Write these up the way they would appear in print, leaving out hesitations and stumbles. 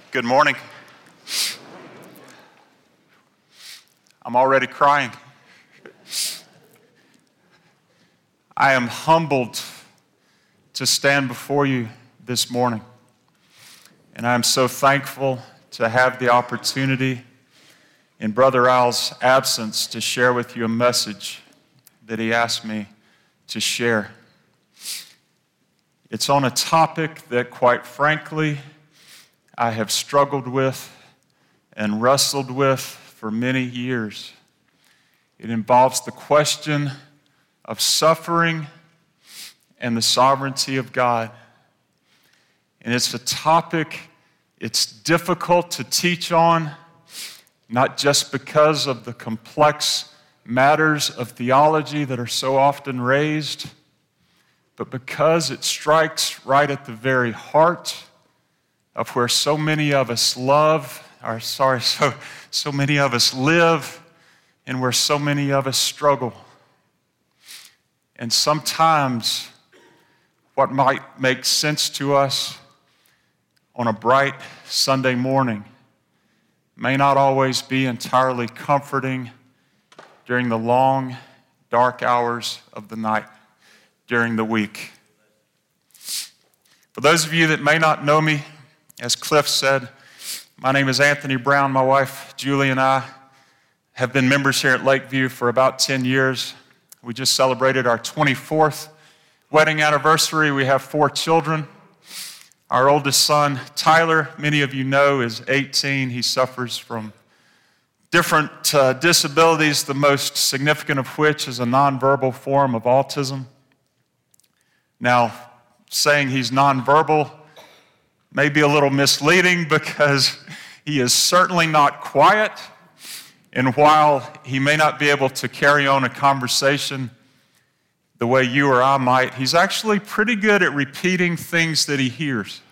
Good morning. I'm already crying. I am humbled to stand before you this morning. And I'm so thankful to have the opportunity in Brother Al's absence to share with you a message that he asked me to share. It's on a topic that, quite frankly, I have struggled with and wrestled with for many years. It involves the question of suffering and the sovereignty of God. And it's a topic it's difficult to teach on, not just because of the complex matters of theology that are so often raised, but because it strikes right at the very heart of where so many of us so many of us live and where so many of us struggle. And sometimes what might make sense to us on a bright Sunday morning may not always be entirely comforting during the long, dark hours of the night during the week. For those of you that may not know me, as Cliff said, my name is Anthony Brown. My wife, Julie, and I have been members here at Lakeview for about 10 years. We just celebrated our 24th wedding anniversary. We have 4 children. Our oldest son, Tyler, many of you know, is 18. He suffers from different disabilities, the most significant of which is a nonverbal form of autism. Now, saying he's nonverbal may be a little misleading because he is certainly not quiet. And while he may not be able to carry on a conversation the way you or I might, he's actually pretty good at repeating things that he hears.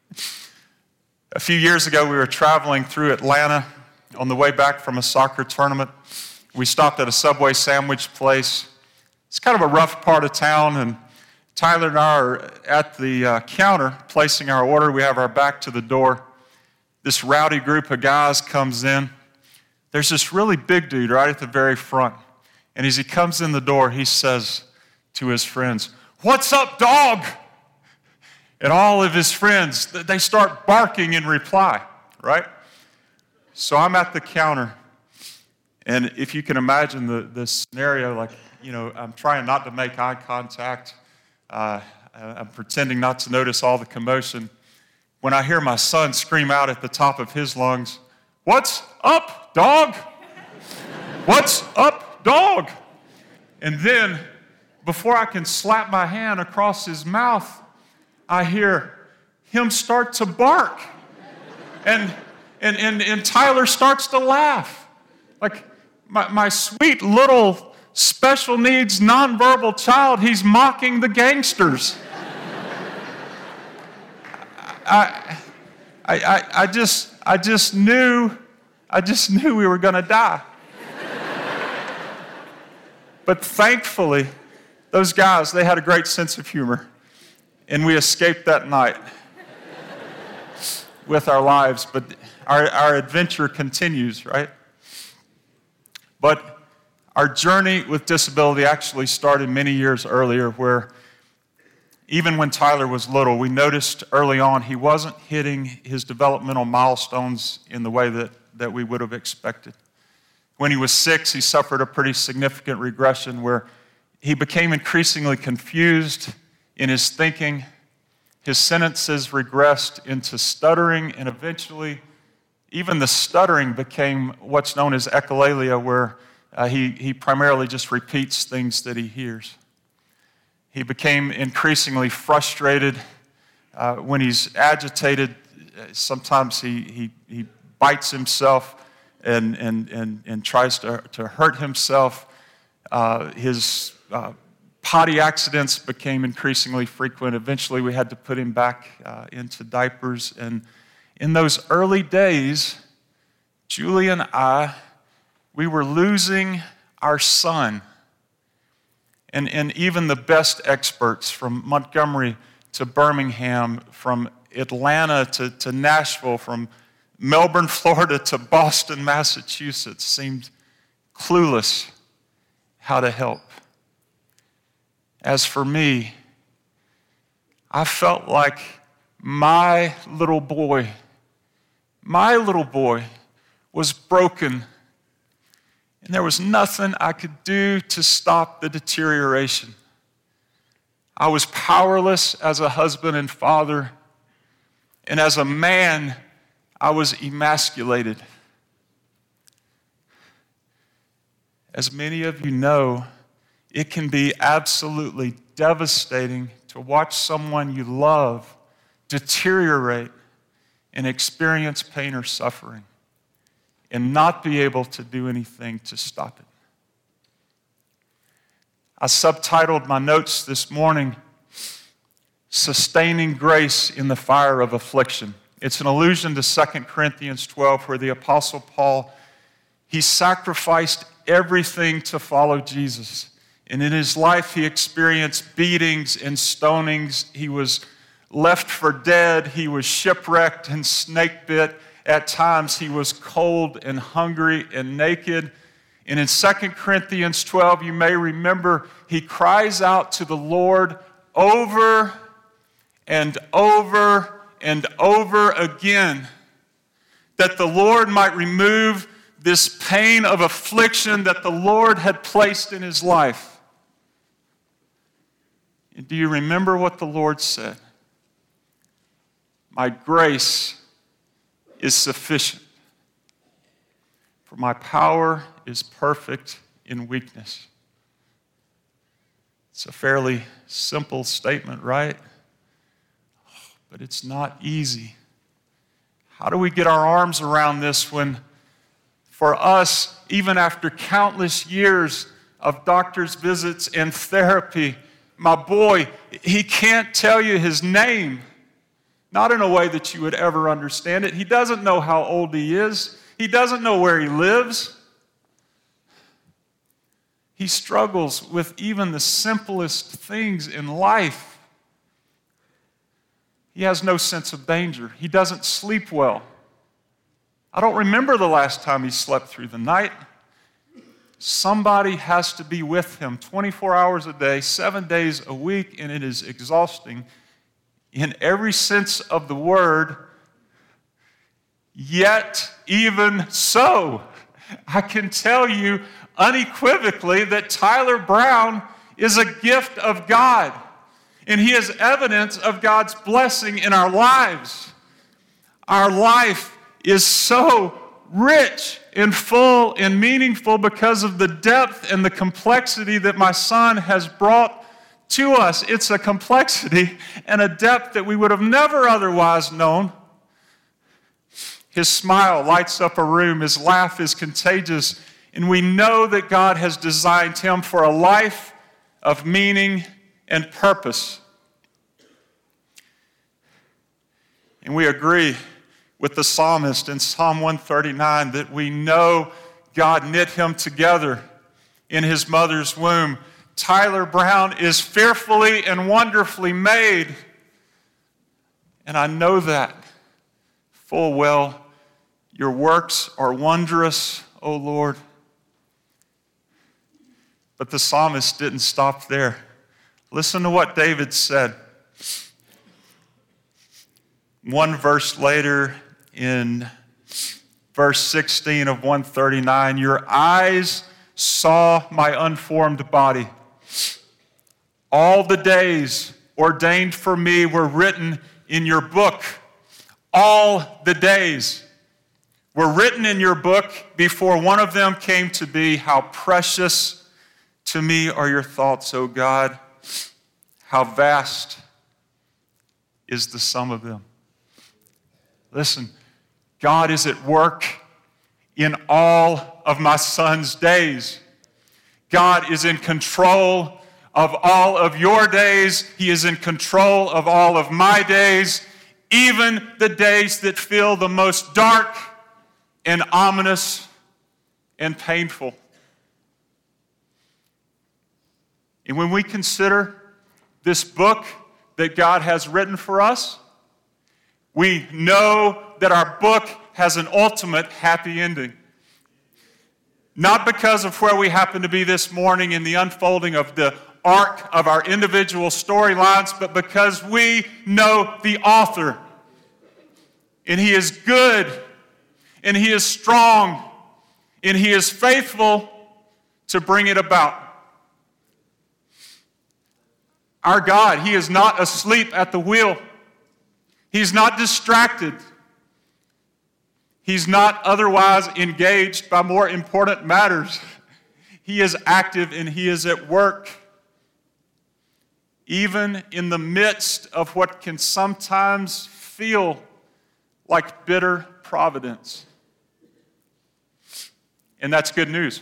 A few years ago, we were traveling through Atlanta on the way back from a soccer tournament. We stopped at a Subway sandwich place. It's kind of a rough part of town, and Tyler and I are at the counter placing our order. We have our back to the door. This rowdy group of guys comes in. There's this really big dude right at the very front. And as he comes in the door, he says to his friends, "What's up, dog?" And all of his friends, they start barking in reply, right? So I'm at the counter. And if you can imagine the scenario, like, I'm trying not to make eye contact. I'm pretending not to notice all the commotion. When I hear my son scream out at the top of his lungs, "What's up, dog? What's up, dog?" And then, before I can slap my hand across his mouth, I hear him start to bark. And Tyler starts to laugh. Like, my sweet little special needs, nonverbal child, he's mocking the gangsters. I just knew we were going to die. But thankfully, those guys, they had a great sense of humor, and we escaped that night with our lives. But our adventure continues, right? But our journey with disability actually started many years earlier, where even when Tyler was little, we noticed early on he wasn't hitting his developmental milestones in the way that we would have expected. When he was 6, he suffered a pretty significant regression where he became increasingly confused in his thinking. His sentences regressed into stuttering, and eventually even the stuttering became what's known as echolalia, where he primarily just repeats things that he hears. He became increasingly frustrated. When he's agitated, sometimes he bites himself and tries to hurt himself. His potty accidents became increasingly frequent. Eventually, we had to put him back into diapers. And in those early days, Julie and I, we were losing our son. And even the best experts, from Montgomery to Birmingham, from Atlanta to Nashville, from Melbourne, Florida to Boston, Massachusetts, seemed clueless how to help. As for me, I felt like my little boy was broken, and there was nothing I could do to stop the deterioration. I was powerless as a husband and father, and as a man, I was emasculated. As many of you know, it can be absolutely devastating to watch someone you love deteriorate and experience pain or suffering and not be able to do anything to stop it. I subtitled my notes this morning, Sustaining Grace in the Fire of Affliction. It's an allusion to 2 Corinthians 12, where the Apostle Paul, he sacrificed everything to follow Jesus. And in his life, he experienced beatings and stonings. He was left for dead. He was shipwrecked and snake bit. At times, he was cold and hungry and naked. And in 2 Corinthians 12, you may remember, he cries out to the Lord over and over and over again that the Lord might remove this pain of affliction that the Lord had placed in his life. And do you remember what the Lord said? My grace is sufficient, for my power is perfect in weakness. It's a fairly simple statement, right? But it's not easy. How do we get our arms around this when, for us, even after countless years of doctor's visits and therapy, my boy, he can't tell you his name, not in a way that you would ever understand it. He doesn't know how old he is. He doesn't know where he lives. He struggles with even the simplest things in life. He has no sense of danger. He doesn't sleep well. I don't remember the last time he slept through the night. Somebody has to be with him 24 hours a day, 7 days a week, and it is exhausting in every sense of the word. Yet, even so, I can tell you unequivocally that Tyler Brown is a gift of God. And he is evidence of God's blessing in our lives. Our life is so rich and full and meaningful because of the depth and the complexity that my son has brought to us. It's a complexity and a depth that we would have never otherwise known. His smile lights up a room. His laugh is contagious. And we know that God has designed him for a life of meaning and purpose. And we agree with the psalmist in Psalm 139 that we know God knit him together in his mother's womb. Tyler Brown is fearfully and wonderfully made. And I know that full well. Your works are wondrous, O Lord. But the psalmist didn't stop there. Listen to what David said. One verse later, in verse 16 of 139, your eyes saw my unformed body. All the days ordained for me were written in your book. All the days were written in your book before one of them came to be. How precious to me are your thoughts, O God. How vast is the sum of them. Listen, God is at work in all of my son's days. God is in control of all of your days. He is in control of all of my days, even the days that feel the most dark and ominous and painful. And when we consider this book that God has written for us, We know that our book has an ultimate happy ending. Not because of where we happen to be this morning in the unfolding of the arc of our individual storylines, but because we know the author. And he is good, and he is strong, and he is faithful to bring it about. Our God, he is not asleep at the wheel. He's not distracted. He's not otherwise engaged by more important matters. He is active and he is at work, even in the midst of what can sometimes feel like bitter providence. And that's good news.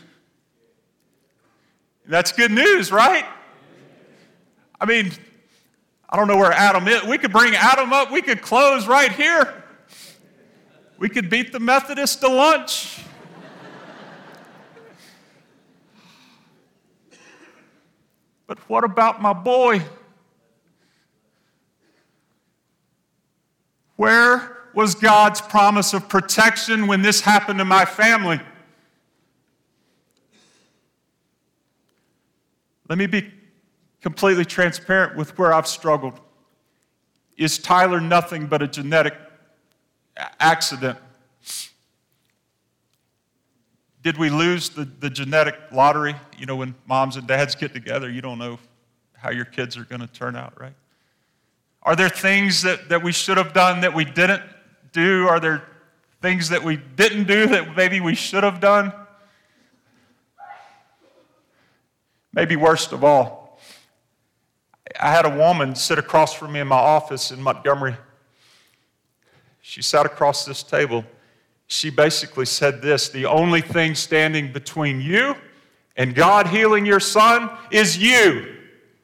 That's good news, right? I mean, I don't know where Adam is. We could bring Adam up. We could close right here. We could beat the Methodists to lunch. But what about my boy? Where was God's promise of protection when this happened to my family? Let me be completely transparent with where I've struggled. Is Tyler nothing but a genetic accident? Did we lose the genetic lottery? You know, when moms and dads get together, you don't know how your kids are going to turn out, right? Are there things that we should have done that we didn't do? Are there things that we didn't do that maybe we should have done? Maybe worst of all, I had a woman sit across from me in my office in Montgomery. She sat across this table. She basically said this: the only thing standing between you and God healing your son is you.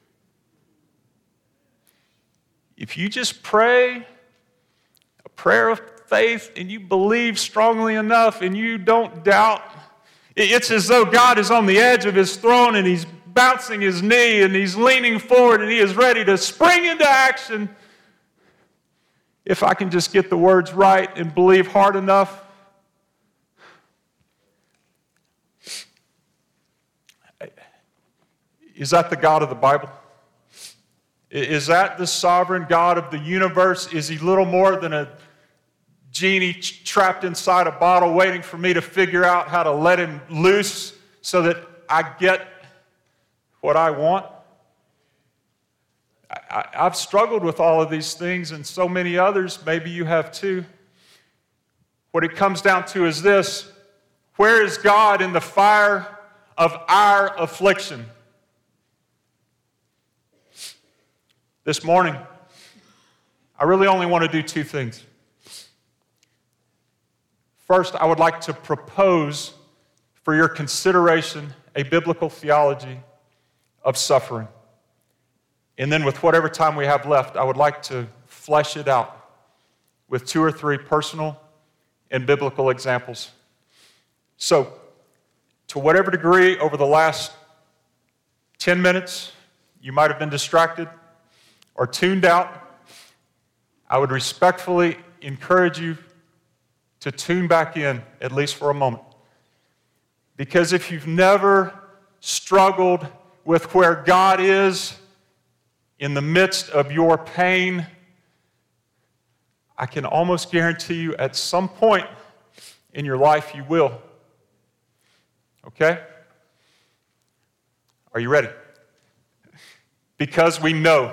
If you just pray a prayer of faith and you believe strongly enough and you don't doubt, it's as though God is on the edge of his throne and he's bouncing his knee and he's leaning forward and he is ready to spring into action. If I can just get the words right and believe hard enough. Is that the God of the Bible? Is that the sovereign God of the universe? Is he little more than a genie trapped inside a bottle waiting for me to figure out how to let him loose so that I get what I want? I've struggled with all of these things and so many others. Maybe you have too. What it comes down to is this: where is God in the fire of our affliction? This morning, I really only want to do two things. First, I would like to propose for your consideration a biblical theology of suffering. And then with whatever time we have left, I would like to flesh it out with 2 or 3 personal and biblical examples. So, to whatever degree over the last 10 minutes you might have been distracted or tuned out, I would respectfully encourage you to tune back in, at least for a moment. Because if you've never struggled with where God is in the midst of your pain, I can almost guarantee you at some point in your life you will. Okay? Are you ready? Because we know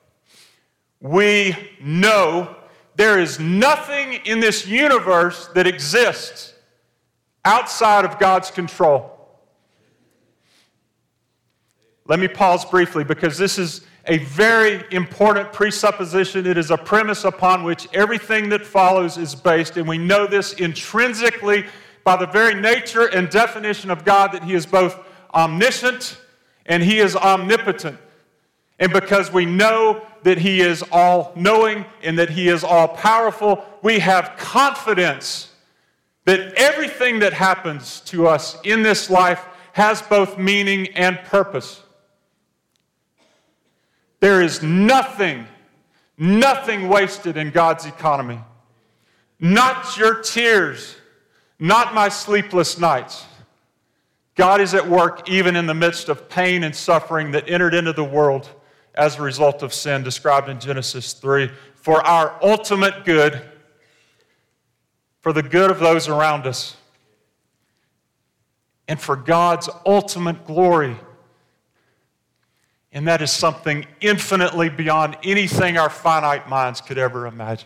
there is nothing in this universe that exists outside of God's control. Let me pause briefly because this is a very important presupposition. It is a premise upon which everything that follows is based, and we know this intrinsically by the very nature and definition of God, that he is both omniscient and he is omnipotent. And because we know that he is all-knowing and that he is all-powerful, we have confidence that everything that happens to us in this life has both meaning and purpose. There is nothing Nothing wasted in God's economy. Not your tears, not my sleepless nights. God is at work even in the midst of pain and suffering that entered into the world as a result of sin, described in Genesis 3, for our ultimate good, for the good of those around us, and for God's ultimate glory. And that is something infinitely beyond anything our finite minds could ever imagine.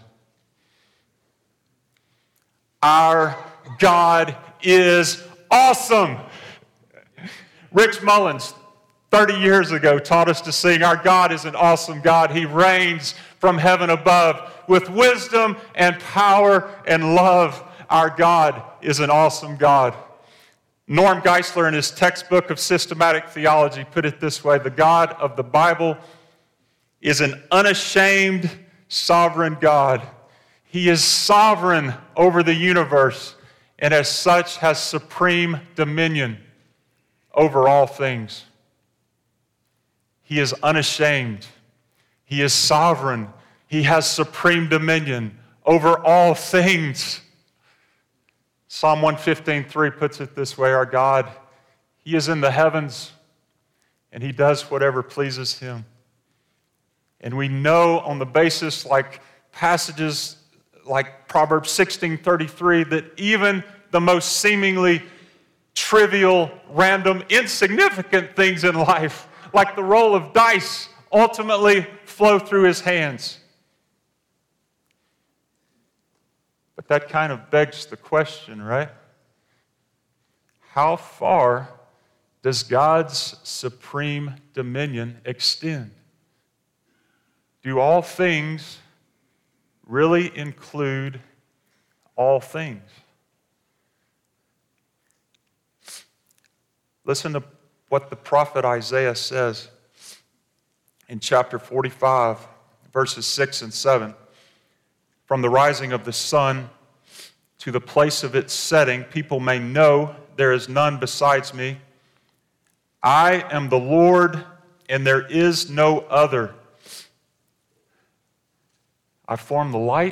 Our God is awesome. Rich Mullins, 30 years ago, taught us to sing, "Our God is an awesome God. He reigns from heaven above with wisdom and power and love. Our God is an awesome God." Norm Geisler, in his textbook of systematic theology, put it this way: the God of the Bible is an unashamed, sovereign God. He is sovereign over the universe, and as such has supreme dominion over all things. He is unashamed. He is sovereign. He has supreme dominion over all things. Psalm 115:3 puts it this way: our God, He is in the heavens, and He does whatever pleases Him. And we know on the basis like passages like Proverbs 16:33 that even the most seemingly trivial, random, insignificant things in life, like the roll of dice, ultimately flow through His hands. But that kind of begs the question, right? How far does God's supreme dominion extend? Do all things really include all things? Listen to what the prophet Isaiah says in chapter 45, verses 6 and 7. From the rising of the sun to the place of its setting, people may know there is none besides me. I am the Lord, and there is no other. I form the light.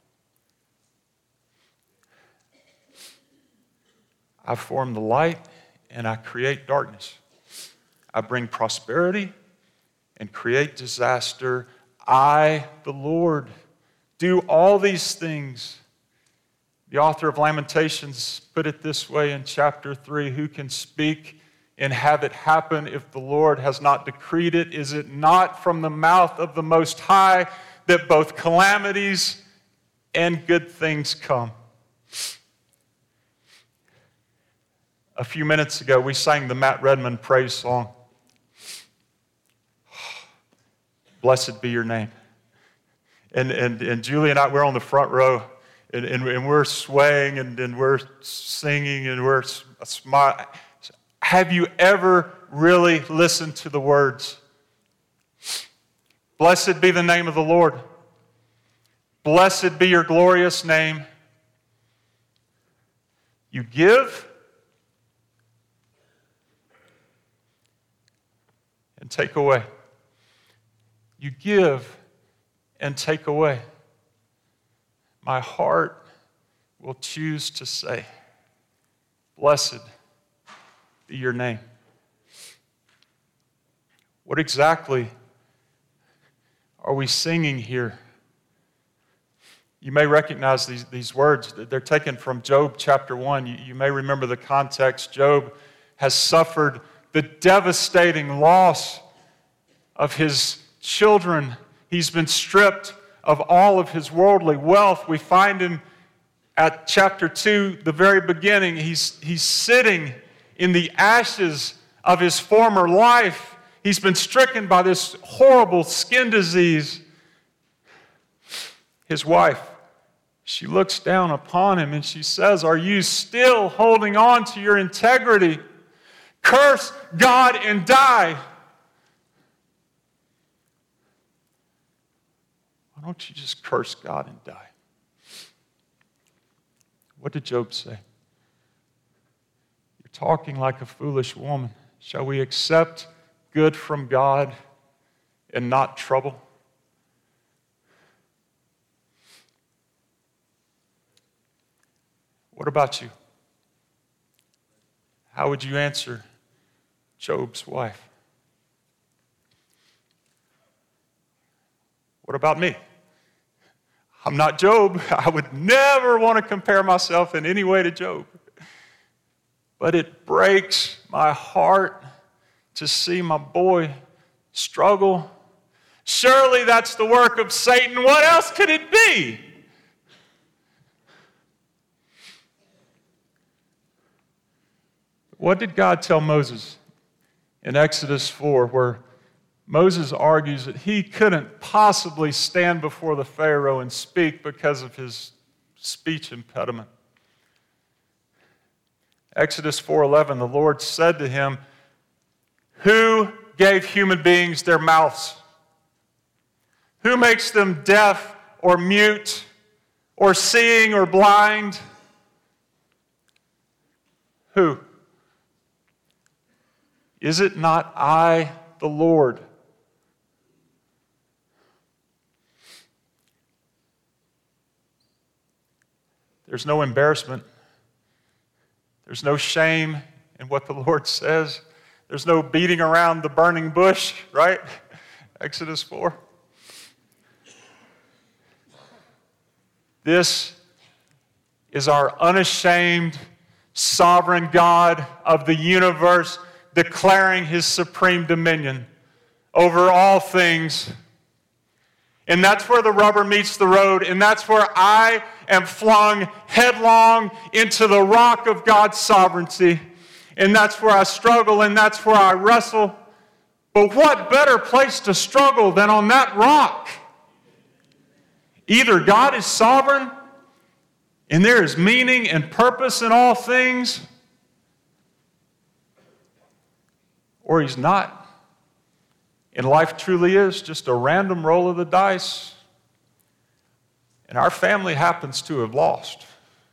I form the light, and I create darkness. I bring prosperity and create disaster. I, the Lord, do all these things. The author of Lamentations put it this way in chapter 3: who can speak and have it happen if the Lord has not decreed it? Is it not from the mouth of the Most High that both calamities and good things come? A few minutes ago, we sang the Matt Redman praise song. Blessed be your name. And Julie and I, we're on the front row, and we're swaying, and we're singing, and we're smiling. Have you ever really listened to the words? Blessed be the name of the Lord. Blessed be your glorious name. You give and take away. You give and take away. My heart will choose to say, blessed be your name. What exactly are we singing here? You may recognize these words. They're taken from Job chapter 1. You may remember the context. Job has suffered the devastating loss of his children. He's been stripped of all of his worldly wealth. We find him at chapter 2, the very beginning. He's sitting in the ashes of his former life. He's been stricken by this horrible skin disease. His wife, she looks down upon him and she says, "Are you still holding on to your integrity? Curse God and die." Why don't you just curse God and die? What did Job say? You're talking like a foolish woman. Shall we accept good from God and not trouble? What about you? How would you answer Job's wife? What about me? I'm not Job. I would never want to compare myself in any way to Job. But it breaks my heart to see my boy struggle. Surely that's the work of Satan. What else could it be? What did God tell Moses in Exodus 4, where Moses argues that he couldn't possibly stand before the Pharaoh and speak because of his speech impediment? Exodus 4:11, the Lord said to him, "Who gave human beings their mouths? Who makes them deaf or mute or seeing or blind? Who? Is it not I, the Lord?" There's no embarrassment. There's no shame in what the Lord says. There's no beating around the burning bush, right? Exodus 4. This is our unashamed, sovereign God of the universe declaring his supreme dominion over all things. And that's where the rubber meets the road, and that's where I am flung headlong into the rock of God's sovereignty. And that's where I struggle, and that's where I wrestle. But what better place to struggle than on that rock? Either God is sovereign, and there is meaning and purpose in all things, or he's not. And life truly is just a random roll of the dice. And our family happens to have lost.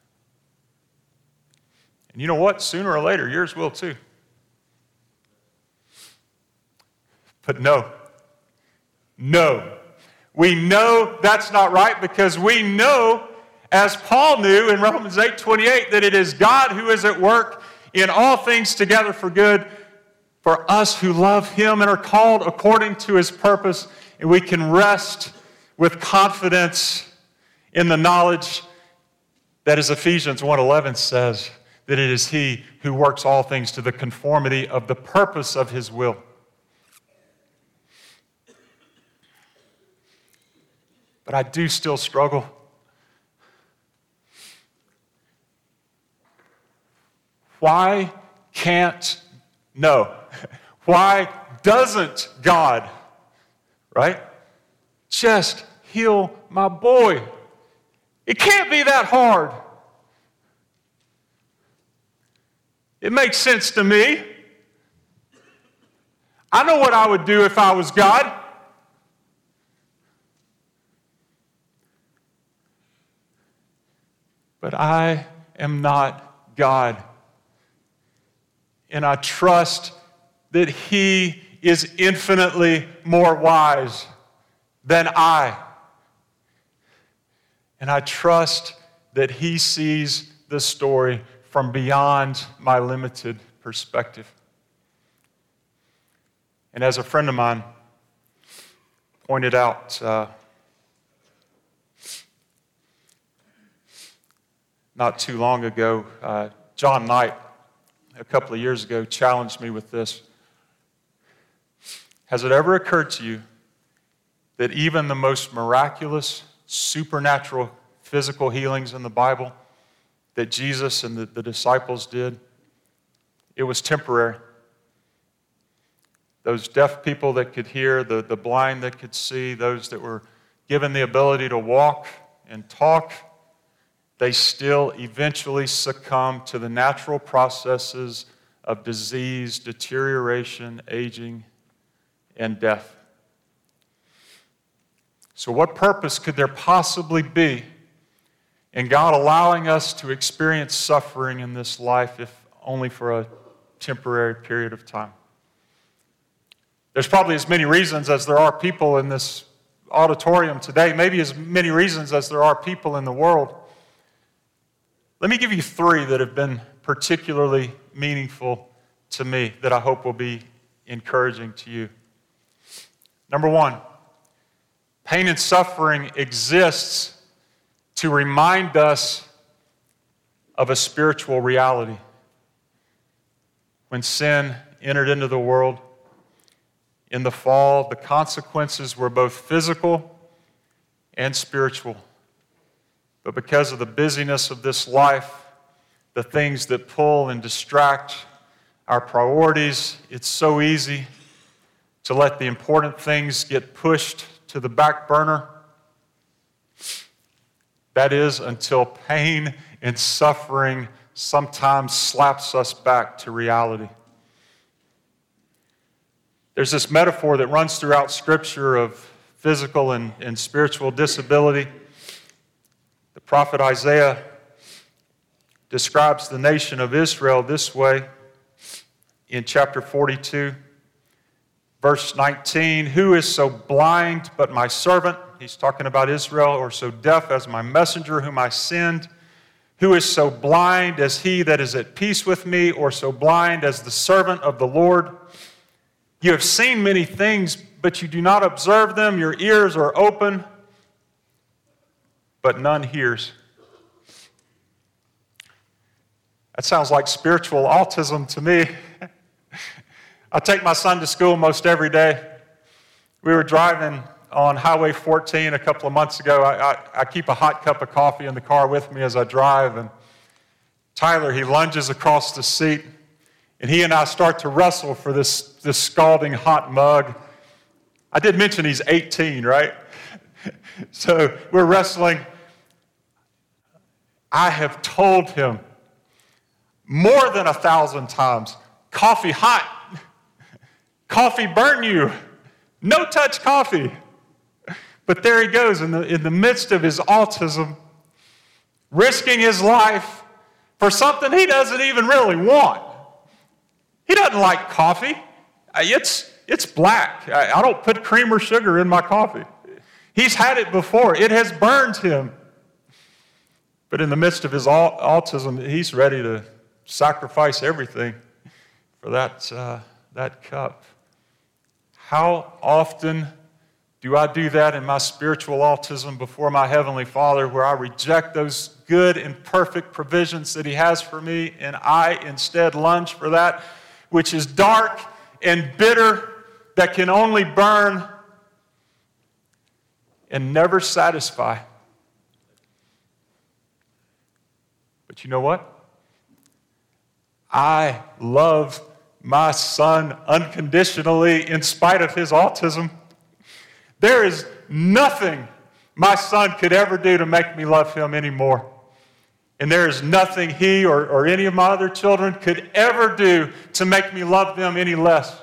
And you know what? Sooner or later, yours will too. But no. We know that's not right because we know, as Paul knew in Romans 8:28, that it is God who is at work in all things together for good for us who love him and are called according to his purpose. And we can rest with confidence in the knowledge that, as Ephesians 1:11 says, that it is he who works all things to the conformity of the purpose of his will. But I do still struggle. Why doesn't God, right, just heal my boy? It can't be that hard. It makes sense to me. I know what I would do if I was God. But I am not God. And I trust that he is infinitely more wise than I. And I trust that he sees the story from beyond my limited perspective. And as a friend of mine pointed out not too long ago, John Knight, a couple of years ago, challenged me with this. Has it ever occurred to you that even the most miraculous, supernatural, physical healings in the Bible that Jesus and the disciples did, it was temporary? Those deaf people that could hear, the blind that could see, those that were given the ability to walk and talk, they still eventually succumb to the natural processes of disease, deterioration, aging, and death. So what purpose could there possibly be in God allowing us to experience suffering in this life, if only for a temporary period of time? There's probably as many reasons as there are people in this auditorium today, maybe as many reasons as there are people in the world. Let me give you three that have been particularly meaningful to me that I hope will be encouraging to you. Number one, pain and suffering exists to remind us of a spiritual reality. When sin entered into the world in the fall, the consequences were both physical and spiritual. But because of the busyness of this life, the things that pull and distract our priorities, it's so easy to let the important things get pushed to the back burner. That is, until pain and suffering sometimes slaps us back to reality. There's this metaphor that runs throughout Scripture of physical and spiritual disability. The prophet Isaiah describes the nation of Israel this way in chapter 42, verse 19. Who is so blind but my servant? He's talking about Israel. Or so deaf as my messenger whom I send? Who is so blind as he that is at peace with me, or so blind as the servant of the Lord? You have seen many things, but you do not observe them. Your ears are open, but none hears. That sounds like spiritual autism to me. I take my son to school most every day. We were driving on Highway 14 a couple of months ago. I keep a hot cup of coffee in the car with me as I drive, and Tyler, he lunges across the seat, and he and I start to wrestle for this scalding hot mug. I did mention he's 18, right? So we're wrestling. I have told him more than 1,000 times, coffee hot, coffee burn you, no touch coffee. But there he goes in the midst of his autism, risking his life for something he doesn't even really want. He doesn't like coffee. It's black. I don't put cream or sugar in my coffee. He's had it before. It has burned him. But in the midst of his autism, he's ready to sacrifice everything for that cup. How often do I do that in my spiritual autism before my Heavenly Father, where I reject those good and perfect provisions that He has for me, and I instead lunge for that which is dark and bitter, that can only burn and never satisfy. But you know what? I love my son unconditionally in spite of his autism. There is nothing my son could ever do to make me love him anymore. And there is nothing he or any of my other children could ever do to make me love them any less.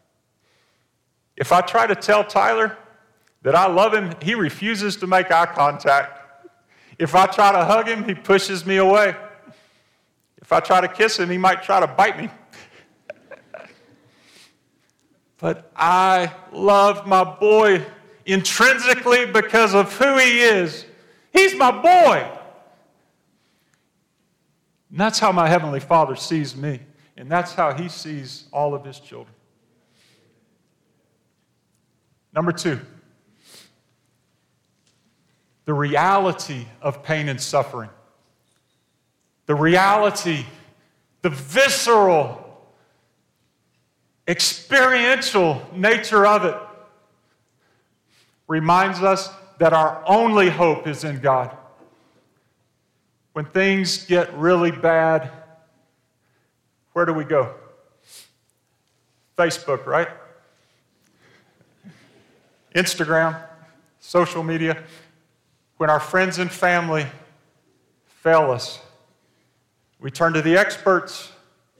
If I try to tell Tyler that I love him, he refuses to make eye contact. If I try to hug him, he pushes me away. If I try to kiss him, he might try to bite me. But I love my boy intrinsically because of who he is. He's my boy. And that's how my Heavenly Father sees me. And that's how He sees all of His children. Number two, the reality of pain and suffering. The reality, the visceral, experiential nature of it reminds us that our only hope is in God. When things get really bad, where do we go? Facebook, right? Instagram, social media. When our friends and family fail us, we turn to the experts.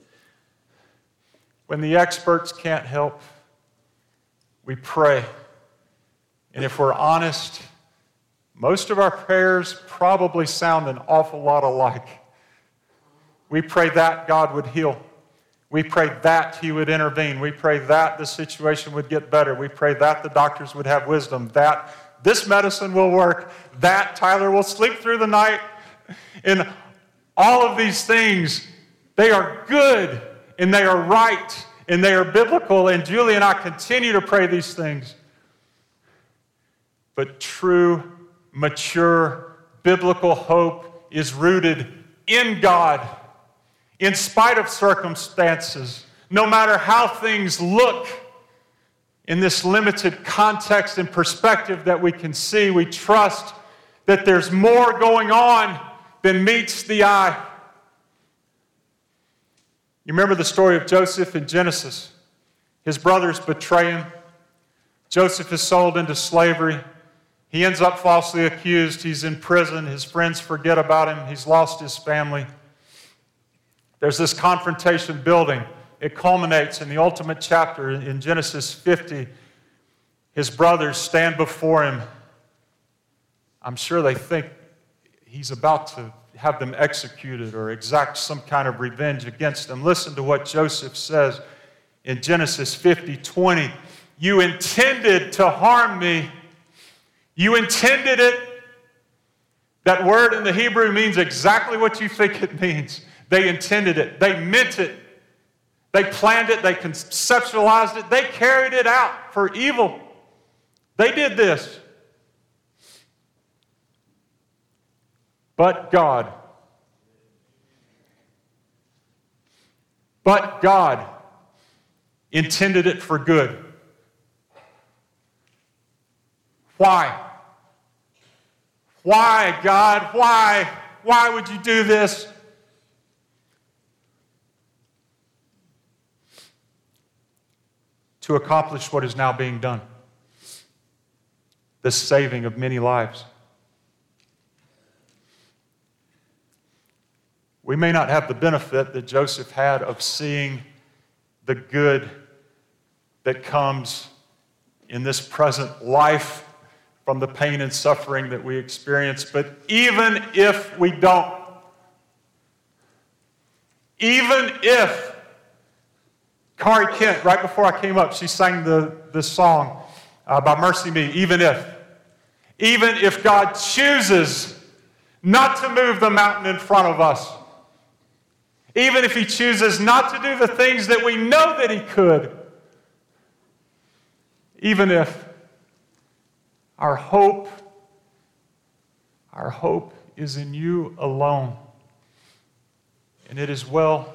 When the experts can't help, we pray. And if we're honest, most of our prayers probably sound an awful lot alike. We pray that God would heal. We pray that He would intervene. We pray that the situation would get better. We pray that the doctors would have wisdom, that this medicine will work, that Tyler will sleep through the night. And All of these things, they are good and they are right and they are biblical, and Julie and I continue to pray these things. But true, mature, biblical hope is rooted in God, in spite of circumstances, no matter how things look. In this limited context and perspective that we can see, we trust that there's more going on than meets the eye. You remember the story of Joseph in Genesis. His brothers betray him. Joseph is sold into slavery. He ends up falsely accused. He's in prison. His friends forget about him. He's lost his family. There's this confrontation building. It culminates in the ultimate chapter in Genesis 50. His brothers stand before him. I'm sure they think he's about to have them executed or exact some kind of revenge against them. Listen to what Joseph says in Genesis 50:20. You intended to harm me. You intended it. That word in the Hebrew means exactly what you think it means. They intended it. They meant it. They planned it. They conceptualized it. They carried it out for evil. They did this. But God intended it for good. Why? Why, God? Why? Why would you do this? To accomplish what is now being done. The saving of many lives. We may not have the benefit that Joseph had of seeing the good that comes in this present life from the pain and suffering that we experience, but even if we don't, even if Kari Kent, right before I came up, she sang the song by Mercy Me, even if God chooses not to move the mountain in front of us, even if he chooses not to do the things that we know that he could, even if our hope is in you alone, and it is well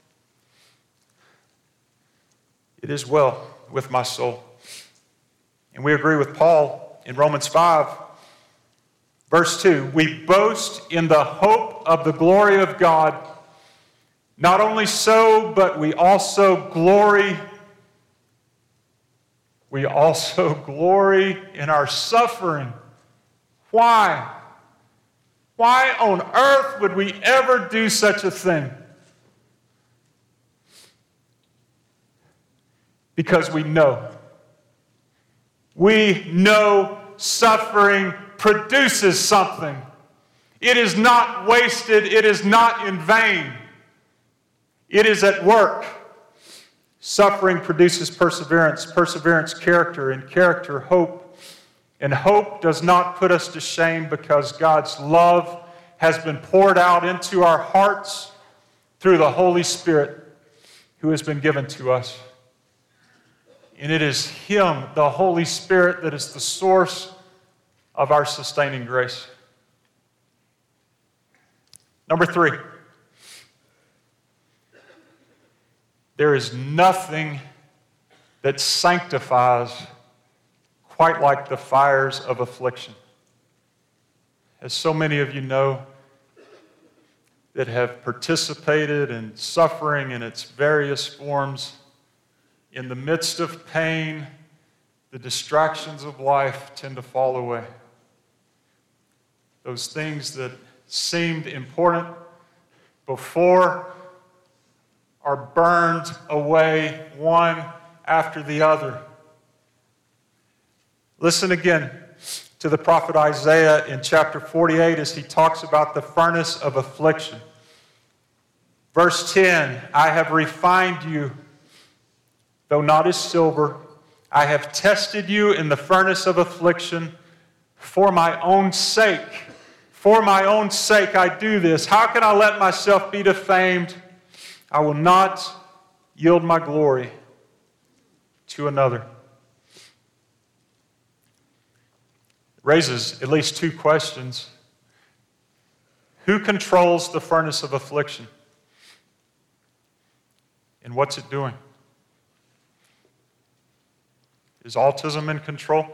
with my soul. And we agree with Paul in Romans 5, verse 2. We boast in the hope of the glory of God. Not only so, but we also glory in our suffering. Why? Why on earth would we ever do such a thing? Because we know. We know suffering produces something. It is not wasted. It is not in vain. It is at work. Suffering produces perseverance. Perseverance, character. And character, hope. And hope does not put us to shame because God's love has been poured out into our hearts through the Holy Spirit who has been given to us. And it is Him, the Holy Spirit, that is the source of our sustaining grace. Number 3. There is nothing that sanctifies quite like the fires of affliction. As so many of you know that have participated in suffering in its various forms, in the midst of pain, the distractions of life tend to fall away. Those things that seemed important before are burned away one after the other. Listen again to the prophet Isaiah in chapter 48 as he talks about the furnace of affliction. Verse 10, I have refined you, though not as silver. I have tested you in the furnace of affliction for my own sake. For my own sake I do this. How can I let myself be defamed? I will not yield my glory to another. It raises at least two questions. Who controls the furnace of affliction? And what's it doing? Is autism in control?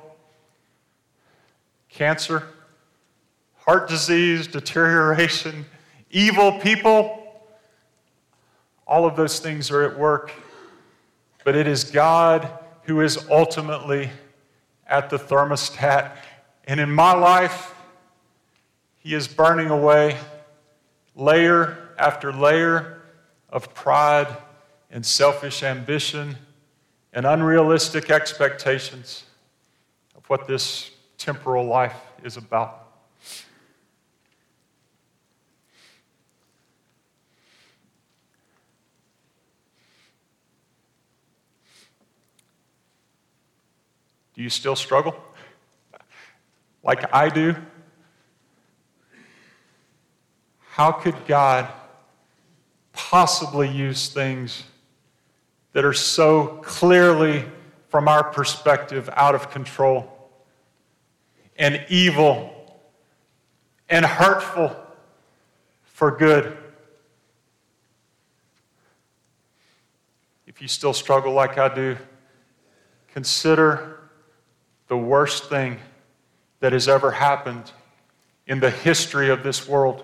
Cancer? Heart disease? Deterioration? Evil people? All of those things are at work. But it is God who is ultimately at the thermostat. And in my life, He is burning away layer after layer of pride and selfish ambition and unrealistic expectations of what this temporal life is about. Do you still struggle like I do? How could God possibly use things that are so clearly, from our perspective, out of control and evil and hurtful for good? If you still struggle like I do, consider the worst thing that has ever happened in the history of this world: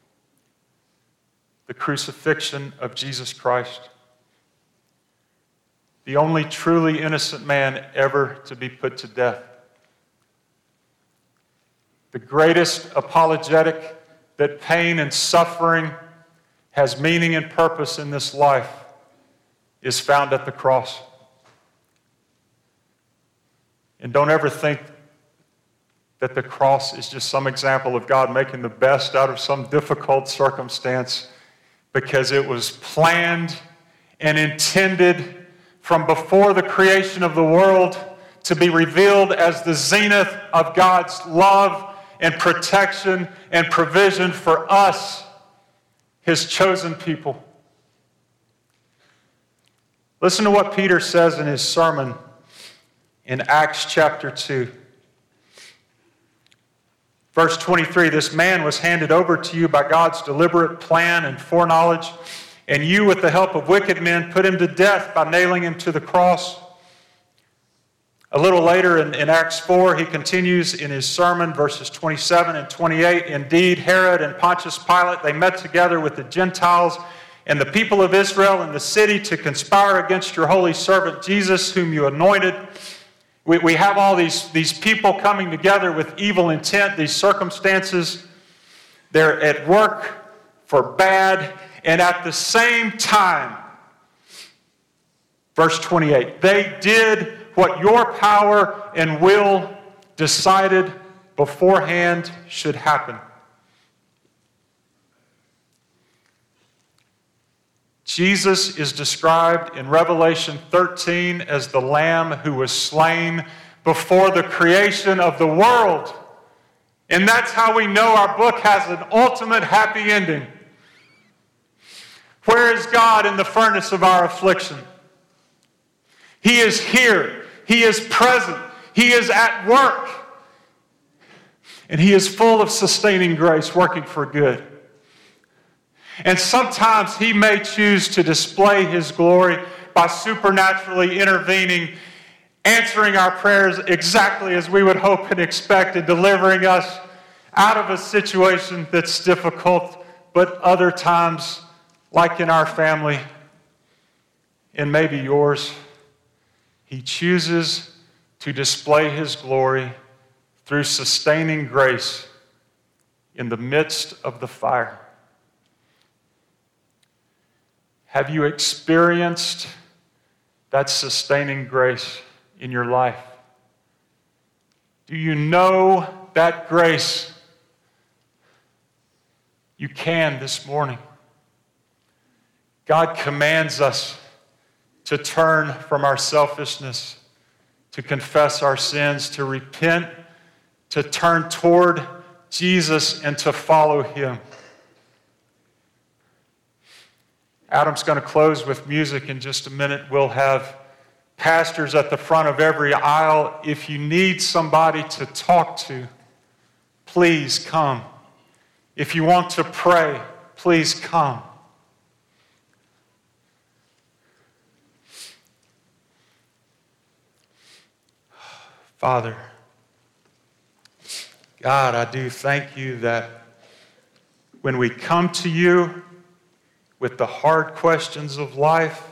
the crucifixion of Jesus Christ, the only truly innocent man ever to be put to death. The greatest apologetic that pain and suffering has meaning and purpose in this life is found at the cross. And don't ever think that the cross is just some example of God making the best out of some difficult circumstance, because it was planned and intended from before the creation of the world to be revealed as the zenith of God's love and protection and provision for us, His chosen people. Listen to what Peter says in his sermon in Acts chapter 2. Verse 23, this man was handed over to you by God's deliberate plan and foreknowledge, and you, with the help of wicked men, put him to death by nailing him to the cross. A little later in Acts 4, he continues in his sermon, verses 27 and 28. Indeed, Herod and Pontius Pilate, they met together with the Gentiles and the people of Israel in the city to conspire against your holy servant Jesus, whom you anointed. We have all these people coming together with evil intent, these circumstances. They're at work for bad, and at the same time, verse 28, they did what your power and will decided beforehand should happen. Jesus is described in Revelation 13 as the Lamb who was slain before the creation of the world. And that's how we know our book has an ultimate happy ending. Where is God in the furnace of our affliction? He is here. He is present. He is at work. And He is full of sustaining grace, working for good. And sometimes He may choose to display His glory by supernaturally intervening, answering our prayers exactly as we would hope and expect, and delivering us out of a situation that's difficult. But other times, like in our family, and maybe yours, He chooses to display His glory through sustaining grace in the midst of the fire. Have you experienced that sustaining grace in your life? Do you know that grace? You can this morning. God commands us to turn from our selfishness, to confess our sins, to repent, to turn toward Jesus and to follow him. Adam's going to close with music in just a minute. We'll have pastors at the front of every aisle. If you need somebody to talk to, please come. If you want to pray, please come. Father, God, I do thank you that when we come to you with the hard questions of life,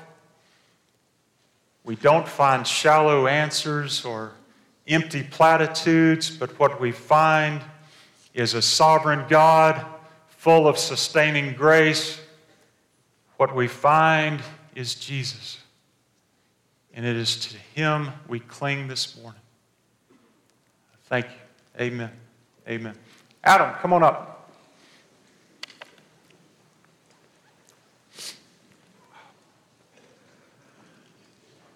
we don't find shallow answers or empty platitudes, but what we find is a sovereign God full of sustaining grace. What we find is Jesus. And it is to him we cling this morning. Thank you. Amen. Amen. Adam, come on up.